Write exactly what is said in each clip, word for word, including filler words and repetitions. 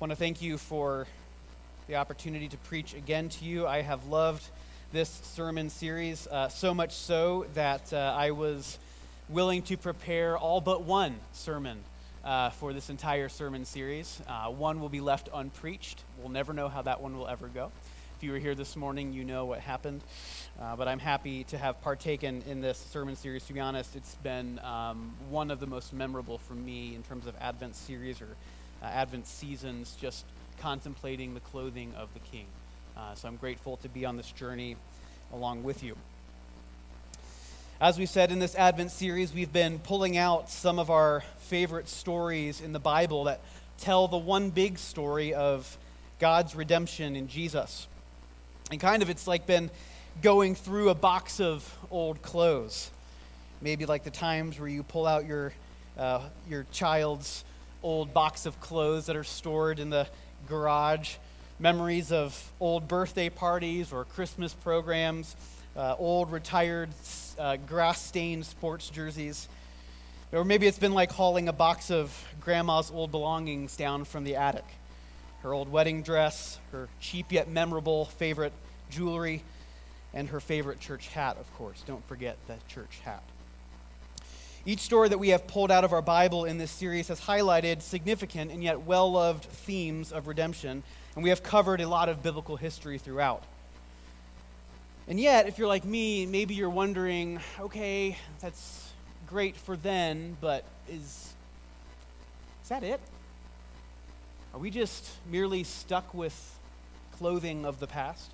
want to thank you for the opportunity to preach again to you. I have loved this sermon series, uh, so much so that uh, I was willing to prepare all but one sermon uh, for this entire sermon series. Uh, one will be left unpreached. We'll never know how that one will ever go. If you were here this morning, you know what happened. Uh, but I'm happy to have partaken in this sermon series. To be honest, it's been um, one of the most memorable for me in terms of Advent series or uh, Advent seasons, just contemplating the clothing of the King. Uh, so I'm grateful to be on this journey along with you. As we said in this Advent series, we've been pulling out some of our favorite stories in the Bible that tell the one big story of God's redemption in Jesus. And kind of it's like been going through a box of old clothes. Maybe like the times where you pull out your uh, your child's old box of clothes that are stored in the garage. Memories of old birthday parties or Christmas programs, uh, old retired uh, grass-stained sports jerseys. Or maybe it's been like hauling a box of grandma's old belongings down from the attic. Her old wedding dress, her cheap yet memorable favorite jewelry, and her favorite church hat, of course. Don't forget that church hat. Each story that we have pulled out of our Bible in this series has highlighted significant and yet well-loved themes of redemption, and we have covered a lot of biblical history throughout. And yet, if you're like me, maybe you're wondering, okay, that's great for then, but is, is that it? Are we just merely stuck with clothing of the past?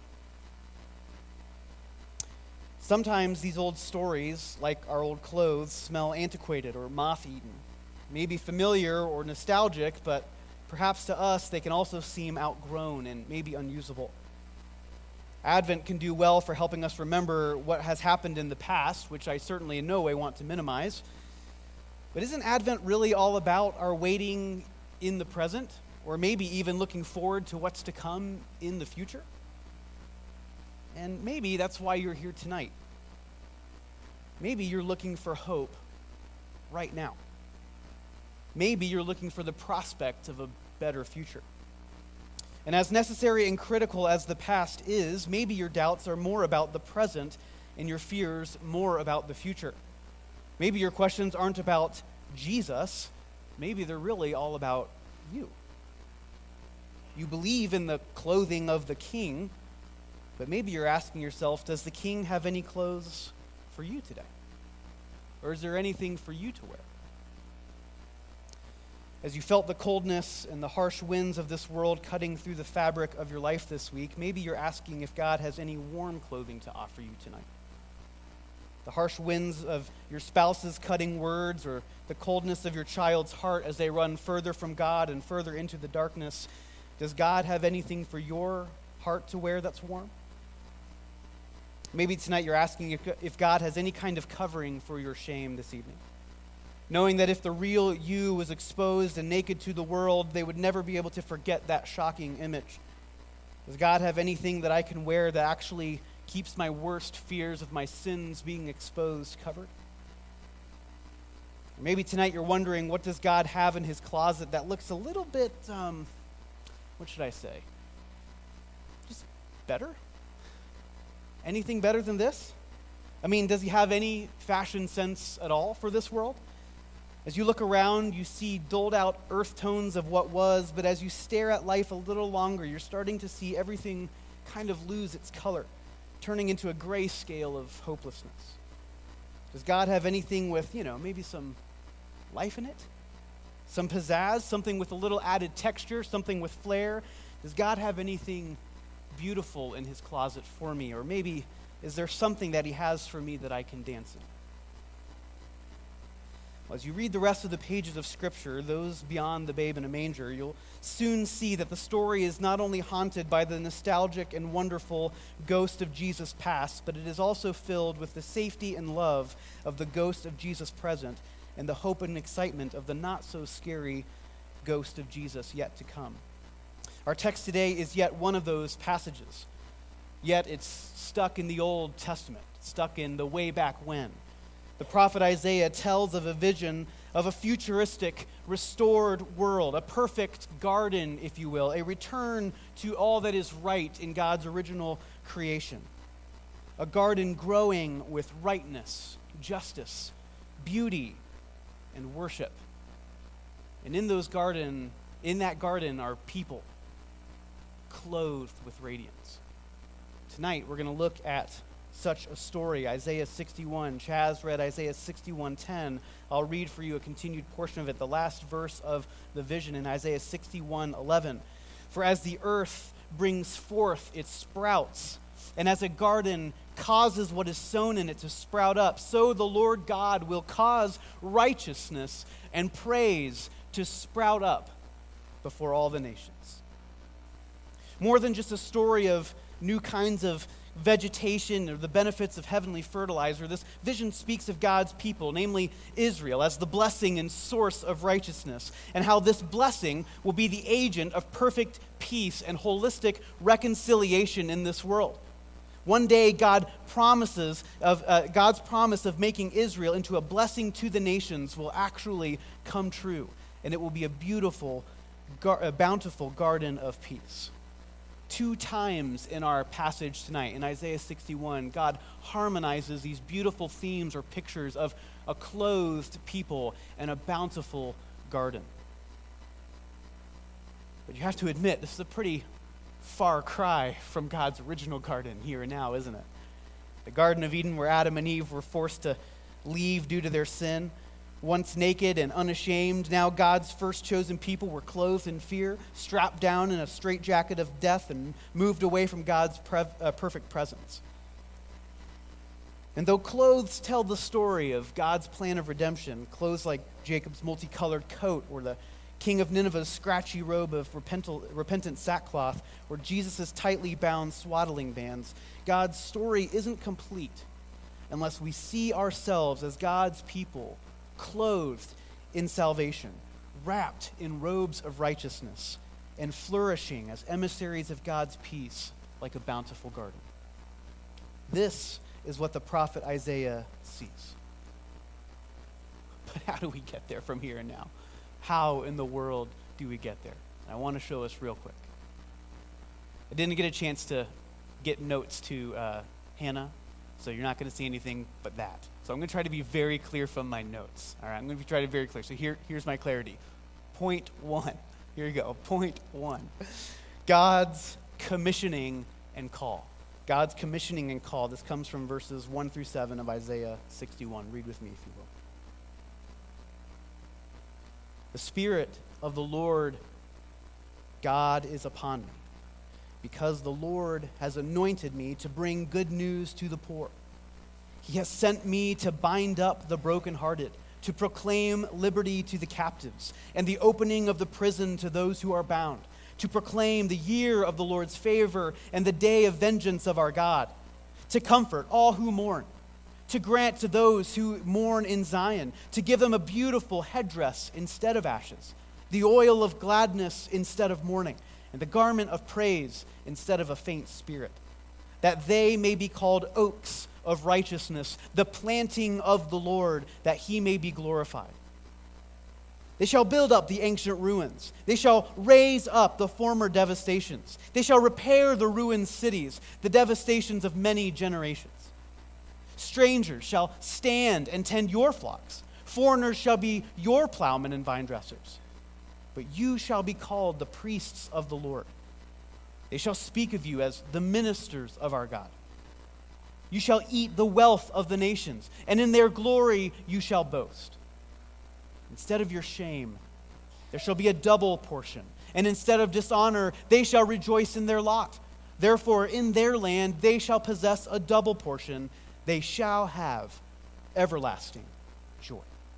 Sometimes these old stories, like our old clothes, smell antiquated or moth-eaten, maybe familiar or nostalgic, but perhaps to us they can also seem outgrown and maybe unusable. Advent can do well for helping us remember what has happened in the past, which I certainly in no way want to minimize. But isn't Advent really all about our waiting in the present, or maybe even looking forward to what's to come in the future? And maybe that's why you're here tonight. Maybe you're looking for hope right now. Maybe you're looking for the prospect of a better future. And as necessary and critical as the past is, maybe your doubts are more about the present and your fears more about the future. Maybe your questions aren't about Jesus. Maybe they're really all about you. You believe in the clothing of the King, but maybe you're asking yourself, does the King have any clothes for you today? Or is there anything for you to wear? As you felt the coldness and the harsh winds of this world cutting through the fabric of your life this week, maybe you're asking if God has any warm clothing to offer you tonight. The harsh winds of your spouse's cutting words or the coldness of your child's heart as they run further from God and further into the darkness, does God have anything for your heart to wear that's warm? Maybe tonight you're asking if, if God has any kind of covering for your shame this evening. Knowing that if the real you was exposed and naked to the world, they would never be able to forget that shocking image. Does God have anything that I can wear that actually keeps my worst fears of my sins being exposed covered? Or maybe tonight you're wondering, what does God have in his closet that looks a little bit, um, what should I say? Just better? Anything better than this? I mean, does he have any fashion sense at all for this world? As you look around, you see doled out earth tones of what was, but as you stare at life a little longer, you're starting to see everything kind of lose its color, turning into a gray scale of hopelessness. Does God have anything with, you know, maybe some life in it? Some pizzazz, something with a little added texture, something with flair? Does God have anything beautiful in his closet for me? Or maybe is there something that he has for me that I can dance in? Well, as you read the rest of the pages of Scripture, those beyond the babe in a manger, you'll soon see that the story is not only haunted by the nostalgic and wonderful ghost of Jesus past, but it is also filled with the safety and love of the ghost of Jesus present and the hope and excitement of the not-so-scary ghost of Jesus yet to come. Our text today is yet one of those passages, yet it's stuck in the Old Testament, stuck in the way back when. The prophet Isaiah tells of a vision of a futuristic, restored world, a perfect garden, if you will, a return to all that is right in God's original creation. A garden growing with rightness, justice, beauty, and worship. And in those garden, in that garden are people clothed with radiance. Tonight we're going to look at such a story, Isaiah sixty-one. Chaz read Isaiah sixty-one ten. I'll read for you a continued portion of it, the last verse of the vision in Isaiah sixty-one eleven. For as the earth brings forth its sprouts, and as a garden causes what is sown in it to sprout up, so the Lord God will cause righteousness and praise to sprout up before all the nations. More than just a story of new kinds of vegetation or the benefits of heavenly fertilizer, this vision speaks of God's people, namely Israel, as the blessing and source of righteousness, and how this blessing will be the agent of perfect peace and holistic reconciliation in this world. One day, God promises of uh, God's promise of making Israel into a blessing to the nations will actually come true, and it will be a beautiful, gar- a bountiful garden of peace. Two times in our passage tonight, in Isaiah sixty-one, God harmonizes these beautiful themes or pictures of a clothed people and a bountiful garden. But you have to admit, this is a pretty far cry from God's original garden here and now, isn't it? The Garden of Eden, where Adam and Eve were forced to leave due to their sin. Once naked and unashamed, now God's first chosen people were clothed in fear, strapped down in a straitjacket of death, and moved away from God's pre- uh, perfect presence. And though clothes tell the story of God's plan of redemption, clothes like Jacob's multicolored coat or the King of Nineveh's scratchy robe of repentant, repentant sackcloth or Jesus' tightly bound swaddling bands, God's story isn't complete unless we see ourselves as God's people, clothed in salvation, wrapped in robes of righteousness, and flourishing as emissaries of God's peace like a bountiful garden. This is what the prophet Isaiah sees. But how do we get there from here and now? How in the world do we get there? I want to show us real quick. I didn't get a chance to get notes to uh, Hannah, so you're not going to see anything but that. So I'm going to try to be very clear from my notes. All right, I'm going to try to be very clear. So here, here's my clarity. Point one. Here you go. Point one. God's commissioning and call. God's commissioning and call. This comes from verses one through seven of Isaiah sixty-one. Read with me, if you will. The Spirit of the Lord God is upon me, because the Lord has anointed me to bring good news to the poor. He has sent me to bind up the brokenhearted, to proclaim liberty to the captives, and the opening of the prison to those who are bound, to proclaim the year of the Lord's favor and the day of vengeance of our God, to comfort all who mourn, to grant to those who mourn in Zion, to give them a beautiful headdress instead of ashes, the oil of gladness instead of mourning, and the garment of praise instead of a faint spirit, that they may be called oaks of righteousness, the planting of the Lord, that he may be glorified. They shall build up the ancient ruins. They shall raise up the former devastations. They shall repair the ruined cities, the devastations of many generations. Strangers shall stand and tend your flocks. Foreigners shall be your plowmen and vine dressers. But you shall be called the priests of the Lord. They shall speak of you as the ministers of our God. You shall eat the wealth of the nations, and in their glory you shall boast. Instead of your shame, there shall be a double portion, and instead of dishonor, they shall rejoice in their lot. Therefore, in their land they shall possess a double portion. They shall have everlasting joy.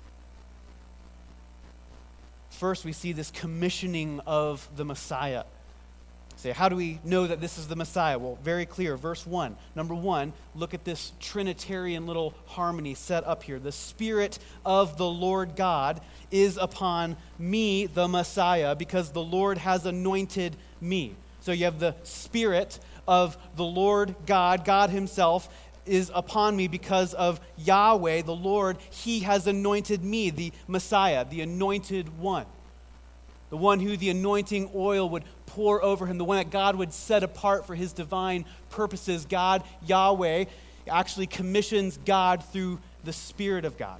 First, we see this commissioning of the Messiah. Say, how do we know that this is the Messiah? Well, very clear. Verse one. Number one, look at this Trinitarian little harmony set up here. The Spirit of the Lord God is upon me, the Messiah, because the Lord has anointed me. So you have the Spirit of the Lord God, God himself, is upon me because of Yahweh, the Lord. He has anointed me, the Messiah, the anointed one. The one who the anointing oil would pour over him, the one that God would set apart for his divine purposes. God, Yahweh, actually commissions God through the Spirit of God.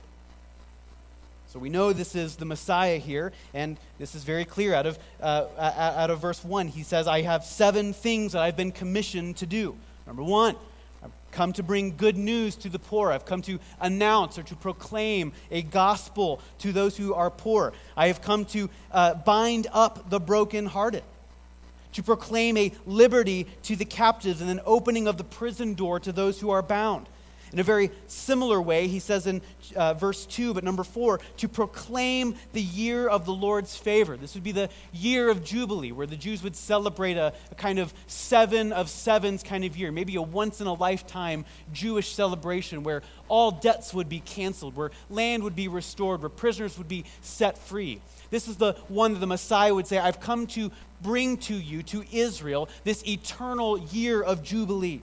So we know this is the Messiah here, and this is very clear out of, uh, out of verse one. He says, I have seven things that I've been commissioned to do. Number one, I've come to bring good news to the poor. I've come to announce or to proclaim a gospel to those who are poor. I have come to uh, bind up the brokenhearted, to proclaim a liberty to the captives and an opening of the prison door to those who are bound. In a very similar way, he says in uh, verse two, but number four, to proclaim the year of the Lord's favor. This would be the year of Jubilee, where the Jews would celebrate a, a kind of seven of sevens kind of year, maybe a once-in-a-lifetime Jewish celebration where all debts would be canceled, where land would be restored, where prisoners would be set free. This is the one that the Messiah would say, I've come to bring to you, to Israel, this eternal year of Jubilee.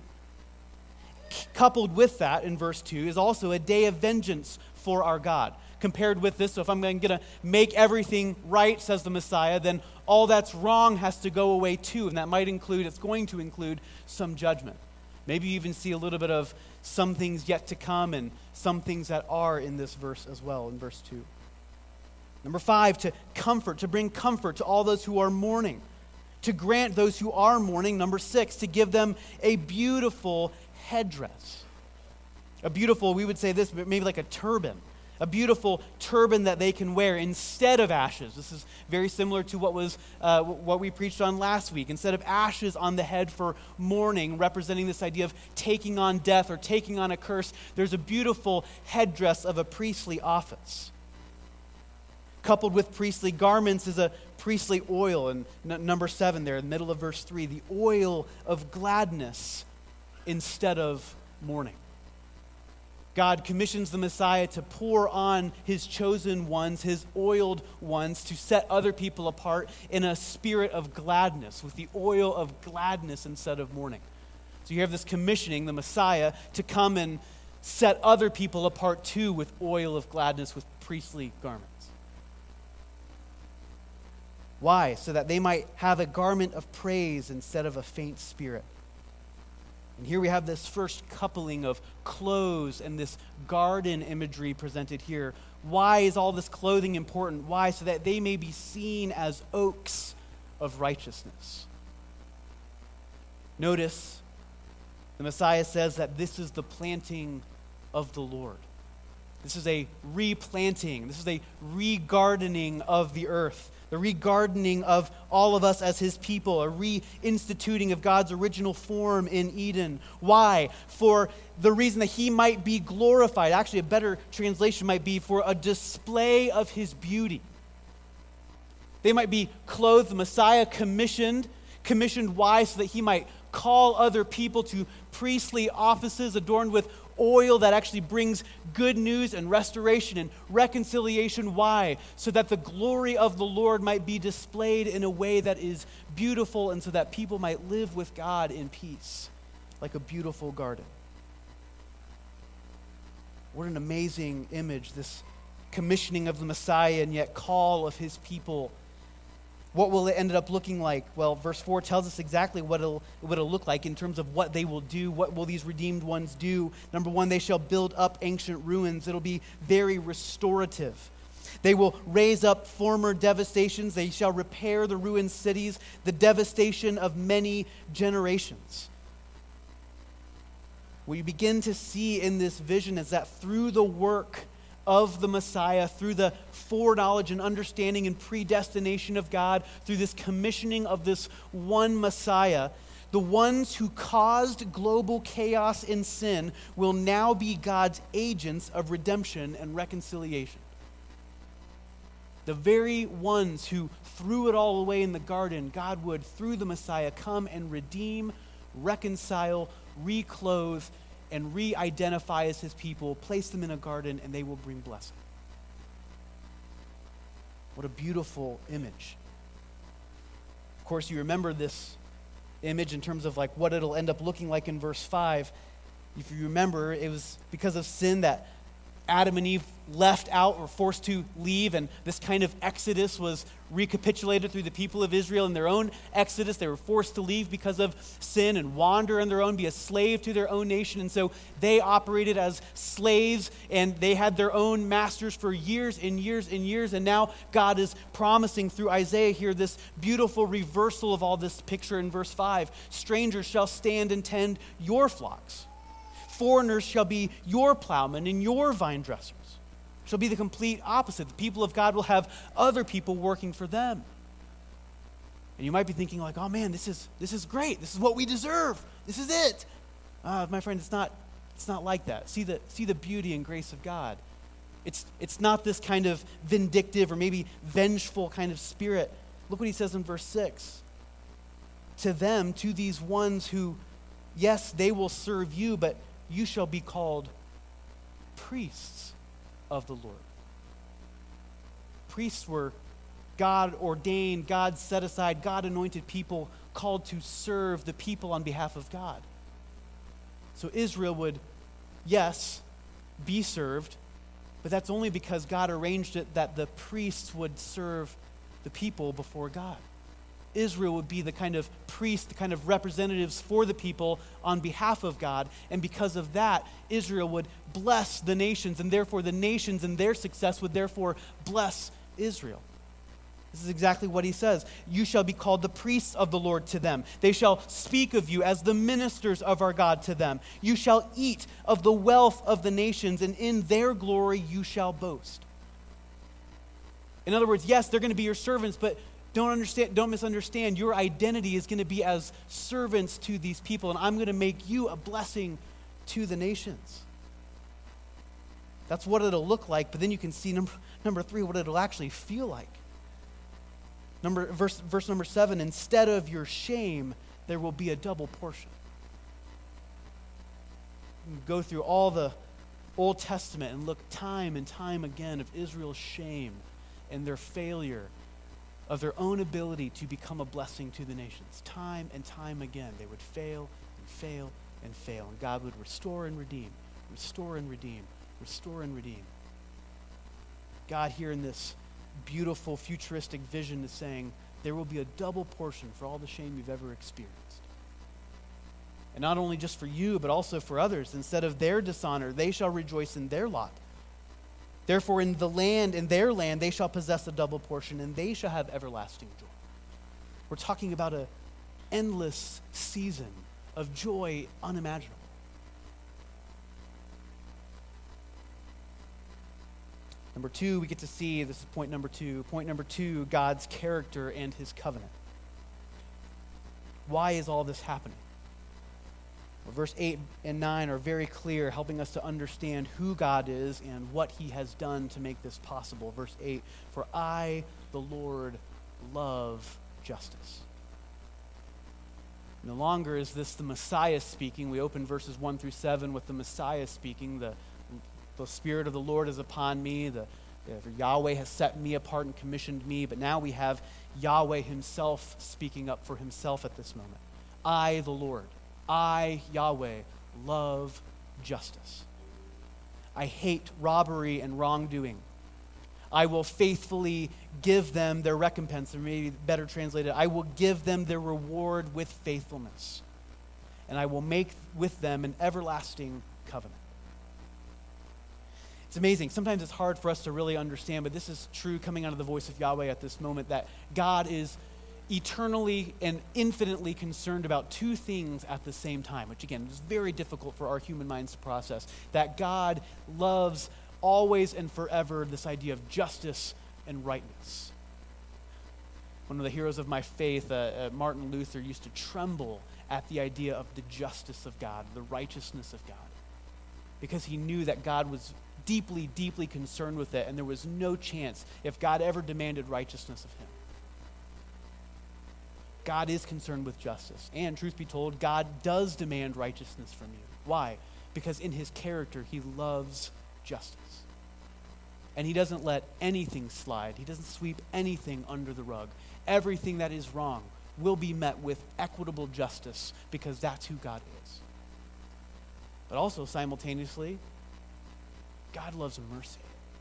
Coupled with that, in verse two, is also a day of vengeance for our God. Compared with this, so if I'm going to make everything right, says the Messiah, then all that's wrong has to go away too. And that might include, it's going to include some judgment. Maybe you even see a little bit of some things yet to come and some things that are in this verse as well, in verse two. Number five, to comfort, to bring comfort to all those who are mourning. To grant those who are mourning, number six, to give them a beautiful headdress. A beautiful, we would say this, maybe like a turban. A beautiful turban that they can wear instead of ashes. This is very similar to what was uh, what we preached on last week. Instead of ashes on the head for mourning, representing this idea of taking on death or taking on a curse, there's a beautiful headdress of a priestly office. Coupled with priestly garments is a priestly oil. And n- number seven there, in the middle of verse three, the oil of gladness instead of mourning. God commissions the Messiah to pour on his chosen ones, his oiled ones, to set other people apart in a spirit of gladness, with the oil of gladness instead of mourning. So you have this commissioning, the Messiah, to come and set other people apart too with oil of gladness, with priestly garments. Why? So that they might have a garment of praise instead of a faint spirit. And here we have this first coupling of clothes and this garden imagery presented here. Why is all this clothing important? Why? So that they may be seen as oaks of righteousness. Notice, the Messiah says that this is the planting of the Lord. This is a replanting. This is a regardening of the earth. The regardening of all of us as his people, a reinstituting of God's original form in Eden. Why? For the reason that he might be glorified. Actually, a better translation might be for a display of his beauty. They might be clothed, the Messiah commissioned. Commissioned why? So that he might call other people to priestly offices adorned with oil that actually brings good news and restoration and reconciliation. Why? So that the glory of the Lord might be displayed in a way that is beautiful and so that people might live with God in peace, like a beautiful garden. What an amazing image, this commissioning of the Messiah and yet call of his people. What will it end up looking like? Well, verse four tells us exactly what it'll, what it'll look like in terms of what they will do. What will these redeemed ones do? Number one, they shall build up ancient ruins. It'll be very restorative. They will raise up former devastations. They shall repair the ruined cities, the devastation of many generations. What you begin to see in this vision is that through the work of the Messiah, through the foreknowledge and understanding and predestination of God, through this commissioning of this one Messiah, the ones who caused global chaos and sin will now be God's agents of redemption and reconciliation. The very ones who threw it all away in the garden, God would, through the Messiah, come and redeem, reconcile, reclothe, and re-identify as his people, place them in a garden, and they will bring blessing. What a beautiful image. Of course, you remember this image in terms of like what it'll end up looking like in verse five. If you remember, it was because of sin that Adam and Eve left out or forced to leave, and this kind of exodus was recapitulated through the people of Israel in their own exodus. They were forced to leave because of sin and wander on their own, be a slave to their own nation, and so they operated as slaves, and they had their own masters for years and years and years, and now God is promising through Isaiah here this beautiful reversal of all this picture in verse five. Strangers shall stand and tend your flocks. Foreigners shall be your plowmen and your vine dressers. Shall be the complete opposite. The people of God will have other people working for them. And you might be thinking like, oh man, this is this is great. This is what we deserve. This is it. Uh, my friend, it's not it's not like that. See the see the beauty and grace of God. It's it's not this kind of vindictive or maybe vengeful kind of spirit. Look what he says in verse six. To them, to these ones who, yes, they will serve you, but you shall be called priests of the Lord. Priests were God ordained, God set aside, God anointed people called to serve the people on behalf of God. So Israel would, yes, be served, but that's only because God arranged it that the priests would serve the people before God. Israel would be the kind of priests, the kind of representatives for the people on behalf of God. And because of that, Israel would bless the nations, and therefore the nations and their success would therefore bless Israel. This is exactly what he says. You shall be called the priests of the Lord to them. They shall speak of you as the ministers of our God to them. You shall eat of the wealth of the nations, and in their glory you shall boast. In other words, yes, they're going to be your servants, but Don't understand, don't misunderstand. Your identity is going to be as servants to these people, and I'm going to make you a blessing to the nations. That's what it'll look like, but then you can see number, number three, what it'll actually feel like. Number verse, verse number seven, instead of your shame, there will be a double portion. You can go through all the Old Testament and look time and time again of Israel's shame and their failure of their own ability to become a blessing to the nations. Time and time again, they would fail and fail and fail, and God would restore and redeem, restore and redeem, restore and redeem. God here in this beautiful futuristic vision is saying there will be a double portion for all the shame you've ever experienced. And not only just for you, but also for others. Instead of their dishonor, they shall rejoice in their lot. Therefore, in the land, in their land, they shall possess a double portion, and they shall have everlasting joy. We're talking about an endless season of joy unimaginable. Number two, we get to see, this is point number two, point number two, God's character and his covenant. Why is all this happening? Well, verse eight and nine are very clear, helping us to understand who God is and what he has done to make this possible. Verse eight, for I, the Lord, love justice. No longer is this the Messiah speaking. We open verses one through seven with the Messiah speaking. The, the Spirit of the Lord is upon me. The, the Yahweh has set me apart and commissioned me. But now we have Yahweh himself speaking up for himself at this moment. I, the Lord, I, Yahweh, love justice. I hate robbery and wrongdoing. I will faithfully give them their recompense, or maybe better translated, I will give them their reward with faithfulness. And I will make with them an everlasting covenant. It's amazing. Sometimes it's hard for us to really understand, but this is true coming out of the voice of Yahweh at this moment, that God is eternally and infinitely concerned about two things at the same time, which again is very difficult for our human minds to process. That God loves always and forever this idea of justice and rightness. One of the heroes of my faith, uh, uh, Martin Luther, used to tremble at the idea of the justice of God, the righteousness of God, because he knew that God was deeply, deeply concerned with it, and there was no chance if God ever demanded righteousness of him. God is concerned with justice. And truth be told, God does demand righteousness from you. Why? Because in his character, he loves justice. And he doesn't let anything slide. He doesn't sweep anything under the rug. Everything that is wrong will be met with equitable justice because that's who God is. But also simultaneously, God loves mercy.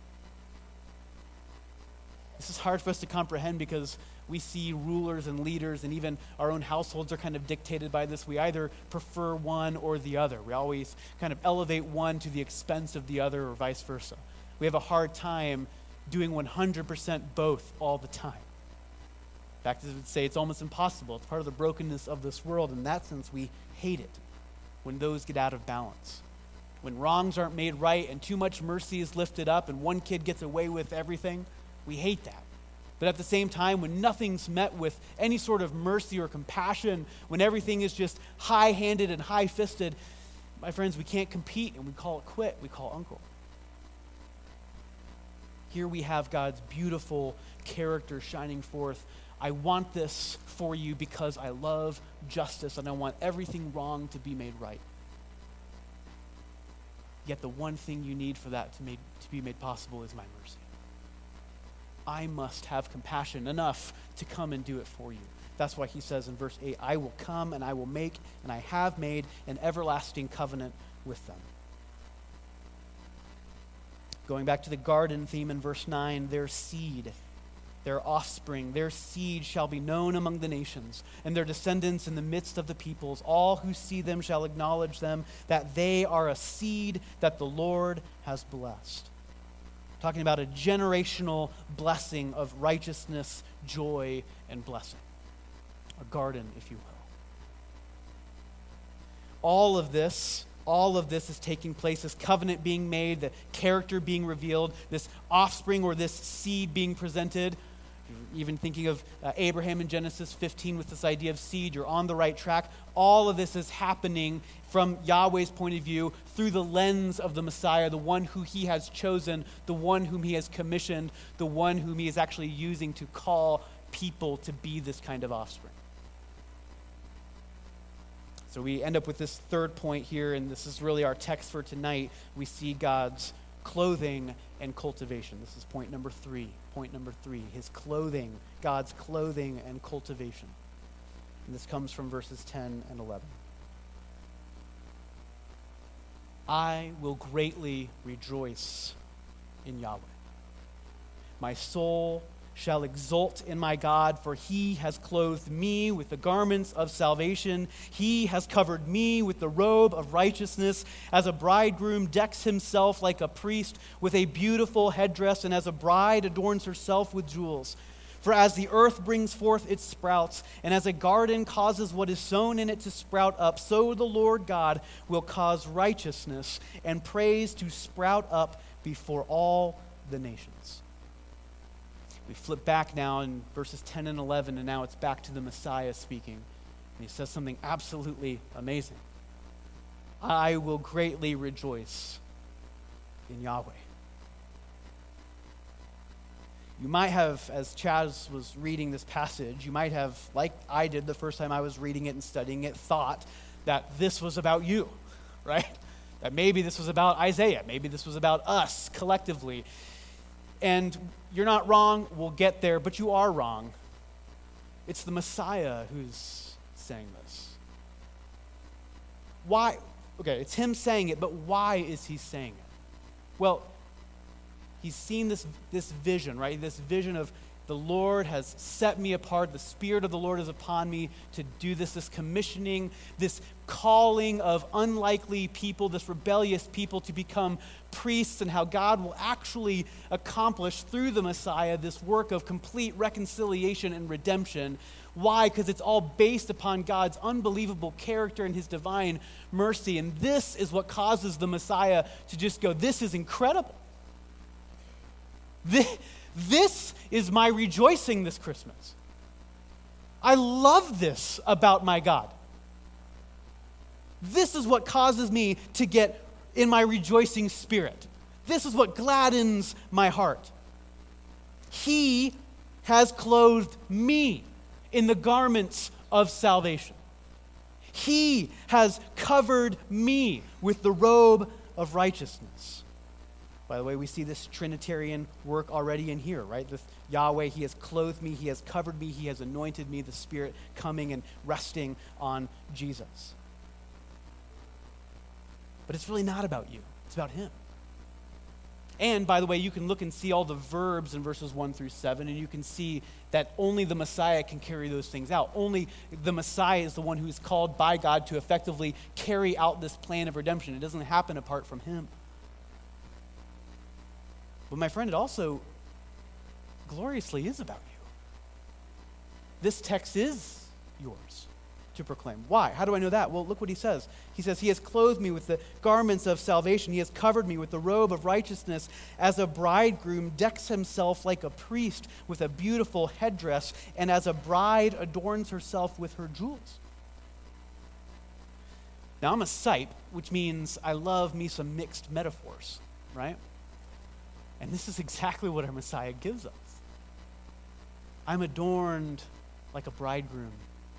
This is hard for us to comprehend because we see rulers and leaders and even our own households are kind of dictated by this. We either prefer one or the other. We always kind of elevate one to the expense of the other or vice versa. We have a hard time doing one hundred percent both all the time. In fact, I would say it's almost impossible. It's part of the brokenness of this world. In that sense, we hate it when those get out of balance. When wrongs aren't made right and too much mercy is lifted up and one kid gets away with everything, we hate that. But at the same time, when nothing's met with any sort of mercy or compassion, when everything is just high-handed and high-fisted, my friends, we can't compete and we call it quit. We call uncle. Here we have God's beautiful character shining forth. I want this for you because I love justice and I want everything wrong to be made right. Yet the one thing you need for that to, made, to be made possible is my mercy. I must have compassion enough to come and do it for you. That's why he says in verse eight, I will come and I will make, and I have made an everlasting covenant with them. Going back to the garden theme in verse nine, their seed, their offspring, their seed shall be known among the nations, and their descendants in the midst of the peoples. All who see them shall acknowledge them, that they are a seed that the Lord has blessed. Talking about a generational blessing of righteousness, joy, and blessing. A garden, if you will. All of this, all of this is taking place, this covenant being made, the character being revealed, this offspring or this seed being presented. Even thinking of uh, Abraham in Genesis fifteen with this idea of seed, you're on the right track. All of this is happening from Yahweh's point of view through the lens of the Messiah, the one who he has chosen, the one whom he has commissioned, the one whom he is actually using to call people to be this kind of offspring. So we end up with this third point here, and this is really our text for tonight. We see God's clothing and cultivation. This is point number three. Point number three, his clothing, God's clothing and cultivation. And this comes from verses ten and eleven. I will greatly rejoice in Yahweh. My soul shall exult in my God, for he has clothed me with the garments of salvation. He has covered me with the robe of righteousness, as a bridegroom decks himself like a priest with a beautiful headdress, and as a bride adorns herself with jewels. For as the earth brings forth its sprouts, and as a garden causes what is sown in it to sprout up, so the Lord God will cause righteousness and praise to sprout up before all the nations. We flip back now in verses ten and eleven, and now it's back to the Messiah speaking. And he says something absolutely amazing. I will greatly rejoice in Yahweh. You might have, as Chaz was reading this passage, you might have, like I did the first time I was reading it and studying it, thought that this was about you, right? That maybe this was about Isaiah. Maybe this was about us collectively. And you're not wrong, we'll get there, but you are wrong. It's the Messiah who's saying this. Why? Okay, it's him saying it, but why is he saying it? Well, he's seen this, this vision, right? This vision of the Lord has set me apart. The Spirit of the Lord is upon me to do this, this commissioning, this calling of unlikely people, this rebellious people to become priests, and how God will actually accomplish through the Messiah this work of complete reconciliation and redemption. Why? Because it's all based upon God's unbelievable character and his divine mercy. And this is what causes the Messiah to just go, this is incredible. This, this is my rejoicing this Christmas. I love this about my God. This is what causes me to get in my rejoicing spirit. This is what gladdens my heart. He has clothed me in the garments of salvation. He has covered me with the robe of righteousness. By the way, we see this Trinitarian work already in here, right? This Yahweh, he has clothed me, he has covered me, he has anointed me, the Spirit coming and resting on Jesus. But it's really not about you. It's about him. And by the way, you can look and see all the verbs in verses one through seven, and you can see that only the Messiah can carry those things out. Only the Messiah is the one who is called by God to effectively carry out this plan of redemption. It doesn't happen apart from him. But my friend, it also gloriously is about you. This text is yours to proclaim. Why? How do I know that? Well, look what he says. He says, he has clothed me with the garments of salvation. He has covered me with the robe of righteousness, as a bridegroom decks himself like a priest with a beautiful headdress, and as a bride adorns herself with her jewels. Now, I'm a sipe, which means I love me some mixed metaphors, right? And this is exactly what our Messiah gives us. I'm adorned like a bridegroom.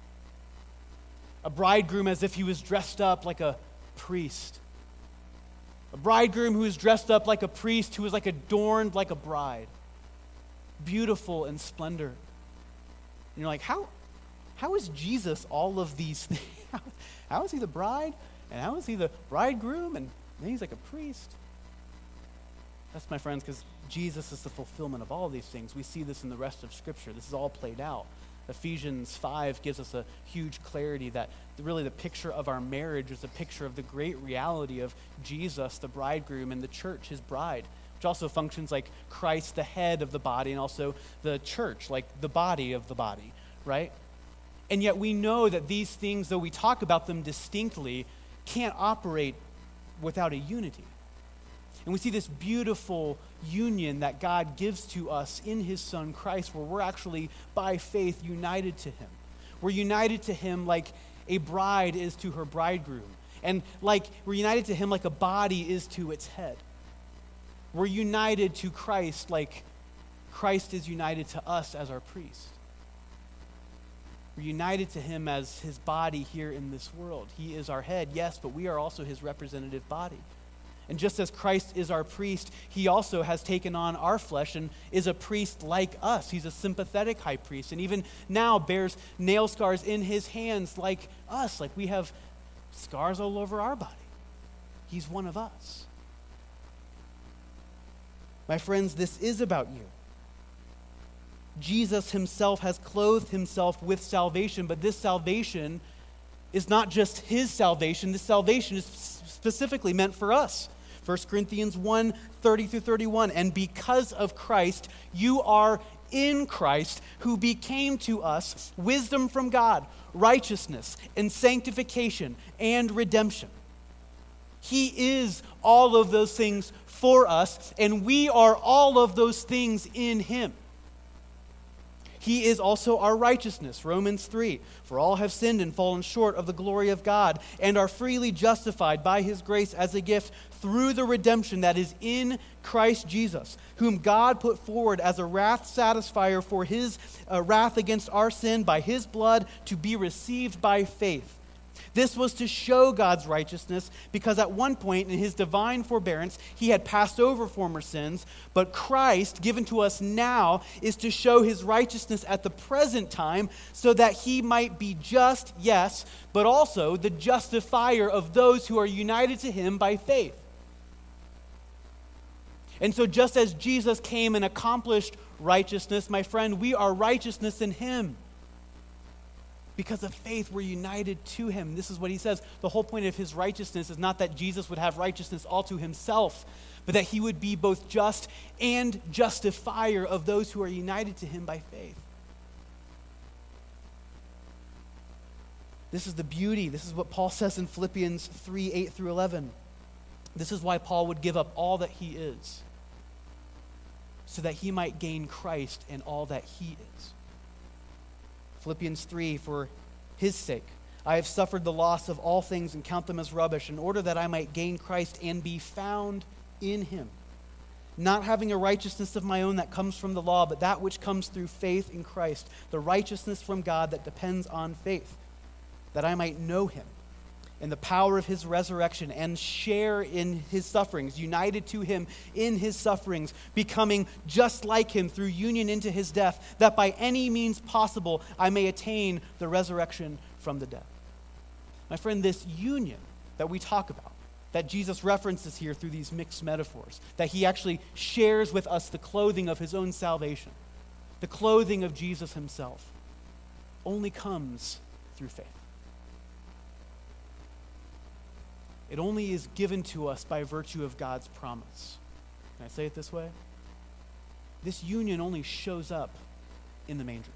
A bridegroom as if he was dressed up like a priest. A bridegroom who is dressed up like a priest, who is like adorned like a bride. Beautiful in splendor. And you're like, how, how is Jesus all of these things? How, how is he the bride? And how is he the bridegroom? And then he's like a priest. That's, my friends, because Jesus is the fulfillment of all of these things. We see this in the rest of Scripture. This is all played out. Ephesians five gives us a huge clarity that really the picture of our marriage is a picture of the great reality of Jesus, the bridegroom, and the church, his bride, which also functions like Christ, the head of the body, and also the church, like the body of the body, right? And yet we know that these things, though we talk about them distinctly, can't operate without a unity. And we see this beautiful union that God gives to us in his Son Christ, where we're actually, by faith, united to him. We're united to him like a bride is to her bridegroom. And like we're united to him like a body is to its head. We're united to Christ like Christ is united to us as our priest. We're united to him as his body here in this world. He is our head, yes, but we are also his representative body. And just as Christ is our priest, he also has taken on our flesh and is a priest like us. He's a sympathetic high priest, and even now bears nail scars in his hands like us, like we have scars all over our body. He's one of us. My friends, this is about you. Jesus himself has clothed himself with salvation, but this salvation is not just his salvation. This salvation is specifically meant for us. First Corinthians one, thirty through thirty-one, and because of Christ, you are in Christ, who became to us wisdom from God, righteousness and sanctification and redemption. He is all of those things for us, and we are all of those things in him. He is also our righteousness, Romans three. For all have sinned and fallen short of the glory of God, and are freely justified by his grace as a gift through the redemption that is in Christ Jesus, whom God put forward as a wrath satisfier for his uh, wrath against our sin by his blood, to be received by faith. This was to show God's righteousness, because at one point in his divine forbearance, he had passed over former sins, but Christ, given to us now, is to show his righteousness at the present time, so that he might be just, yes, but also the justifier of those who are united to him by faith. And so just as Jesus came and accomplished righteousness, my friend, we are righteousness in him. Because of faith, we're united to him. This is what he says. The whole point of his righteousness is not that Jesus would have righteousness all to himself, but that he would be both just and justifier of those who are united to him by faith. This is the beauty. This is what Paul says in Philippians three, eight through eleven. This is why Paul would give up all that he is, so that he might gain Christ and all that he is. Philippians three, for his sake, I have suffered the loss of all things and count them as rubbish, in order that I might gain Christ and be found in him, not having a righteousness of my own that comes from the law, but that which comes through faith in Christ, the righteousness from God that depends on faith, that I might know him and the power of his resurrection, and share in his sufferings, united to him in his sufferings, becoming just like him through union into his death, that by any means possible I may attain the resurrection from the dead. My friend, this union that we talk about, that Jesus references here through these mixed metaphors, that he actually shares with us the clothing of his own salvation, the clothing of Jesus himself, only comes through faith. It only is given to us by virtue of God's promise. Can I say it this way? This union only shows up in the manger.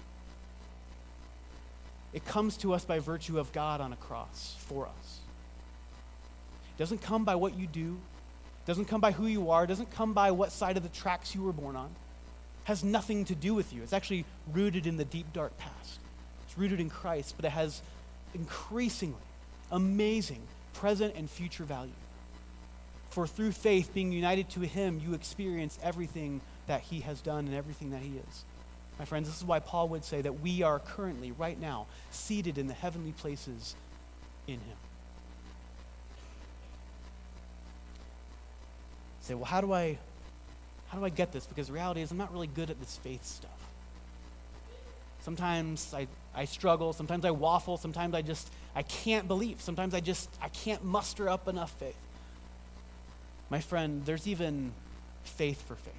It comes to us by virtue of God on a cross for us. It doesn't come by what you do. It doesn't come by who you are. It doesn't come by what side of the tracks you were born on. It has nothing to do with you. It's actually rooted in the deep, dark past. It's rooted in Christ, but it has increasingly amazing present and future value. For through faith, being united to him, you experience everything that he has done and everything that he is. My friends, this is why Paul would say that we are currently, right now, seated in the heavenly places in him. You say, well, how do I, how do I get this? Because the reality is I'm not really good at this faith stuff. Sometimes I, I struggle, sometimes I waffle, sometimes I just, I can't believe. Sometimes I just, I can't muster up enough faith. My friend, there's even faith for faith.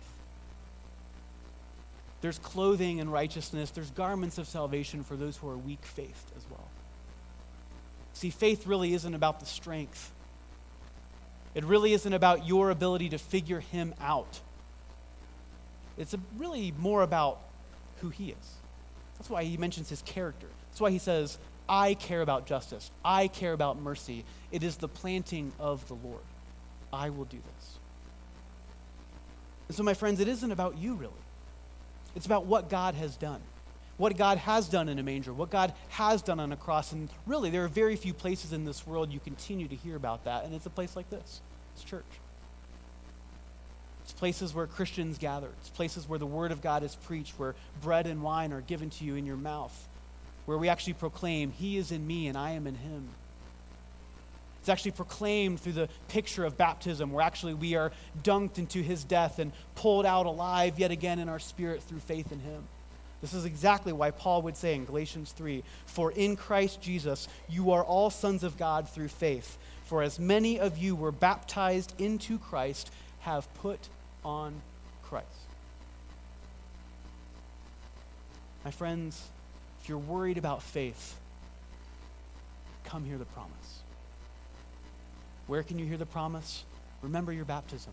There's clothing and righteousness. There's garments of salvation for those who are weak-faithed as well. See, faith really isn't about the strength. It really isn't about your ability to figure him out. It's a, really more about who he is. That's why he mentions his character. That's why he says, I care about justice. I care about mercy. It is the planting of the Lord. I will do this. And so, my friends, it isn't about you, really. It's about what God has done. What God has done in a manger. What God has done on a cross. And really, there are very few places in this world you continue to hear about that. And it's a place like this. It's church. It's places where Christians gather. It's places where the word of God is preached, where bread and wine are given to you in your mouth, where we actually proclaim, he is in me and I am in him. It's actually proclaimed through the picture of baptism, where actually we are dunked into his death and pulled out alive yet again in our spirit through faith in him. This is exactly why Paul would say in Galatians three, for in Christ Jesus you are all sons of God through faith. For as many of you were baptized into Christ have put on Christ. My friends, if you're worried about faith, come hear the promise. Where can you hear the promise? Remember your baptism.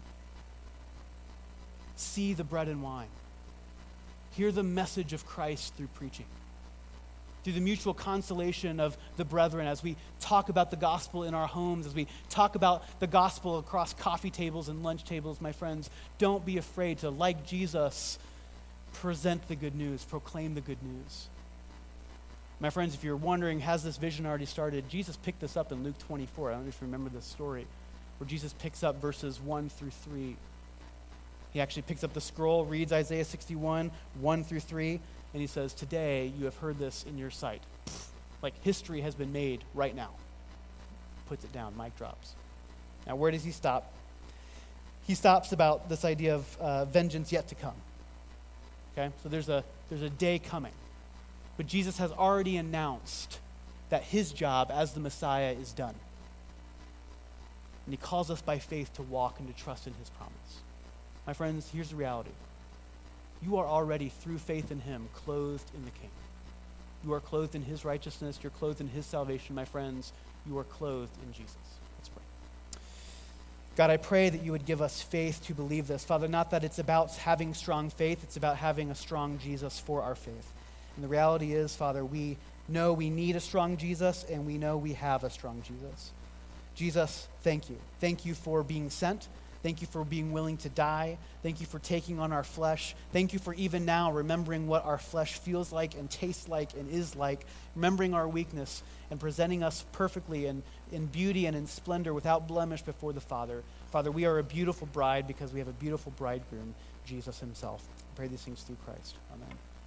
See the bread and wine. Hear the message of Christ through preaching. Through the mutual consolation of the brethren as we talk about the gospel in our homes, as we talk about the gospel across coffee tables and lunch tables, my friends, don't be afraid to, like Jesus, present the good news, proclaim the good news. My friends, if you're wondering, has this vision already started? Jesus picked this up in Luke twenty-four. I don't know if you remember this story, where Jesus picks up verses one through three. He actually picks up the scroll, reads Isaiah sixty-one, one through three, and he says, today you have heard this in your sight. Like history has been made right now. Puts it down, mic drops. Now where does he stop? He stops about this idea of uh, vengeance yet to come. Okay, so there's a there's a day coming. But Jesus has already announced that his job as the Messiah is done. And he calls us by faith to walk and to trust in his promise. My friends, here's the reality. You are already, through faith in him, clothed in the King. You are clothed in his righteousness. You're clothed in his salvation. My friends, you are clothed in Jesus. Let's pray. God, I pray that you would give us faith to believe this. Father, not that it's about having strong faith. It's about having a strong Jesus for our faith. And the reality is, Father, we know we need a strong Jesus, and we know we have a strong Jesus. Jesus, thank you. Thank you for being sent. Thank you for being willing to die. Thank you for taking on our flesh. Thank you for even now remembering what our flesh feels like and tastes like and is like, remembering our weakness and presenting us perfectly and in beauty and in splendor without blemish before the Father. Father, we are a beautiful bride because we have a beautiful bridegroom, Jesus himself. I pray these things through Christ. Amen.